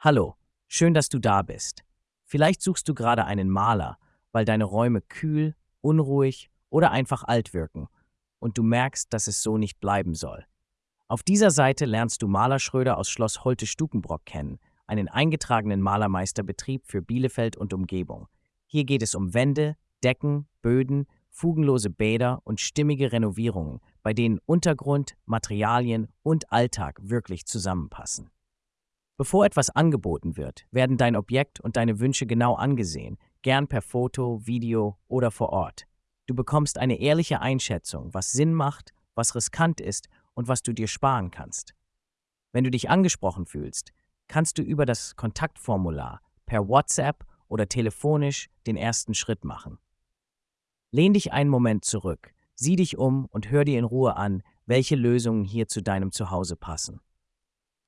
Hallo, schön, dass du da bist. Vielleicht suchst du gerade einen Maler, weil deine Räume kühl, unruhig oder einfach alt wirken und du merkst, dass es so nicht bleiben soll. Auf dieser Seite lernst du Maler Schröder aus Schloss Holte-Stukenbrock kennen, einen eingetragenen Malermeisterbetrieb für Bielefeld und Umgebung. Hier geht es um Wände, Decken, Böden, fugenlose Bäder und stimmige Renovierungen, bei denen Untergrund, Materialien und Alltag wirklich zusammenpassen. Bevor etwas angeboten wird, werden dein Objekt und deine Wünsche genau angesehen, gern per Foto, Video oder vor Ort. Du bekommst eine ehrliche Einschätzung, was Sinn macht, was riskant ist und was du dir sparen kannst. Wenn du dich angesprochen fühlst, kannst du über das Kontaktformular per WhatsApp oder telefonisch den ersten Schritt machen. Lehn dich einen Moment zurück, sieh dich um und hör dir in Ruhe an, welche Lösungen hier zu deinem Zuhause passen.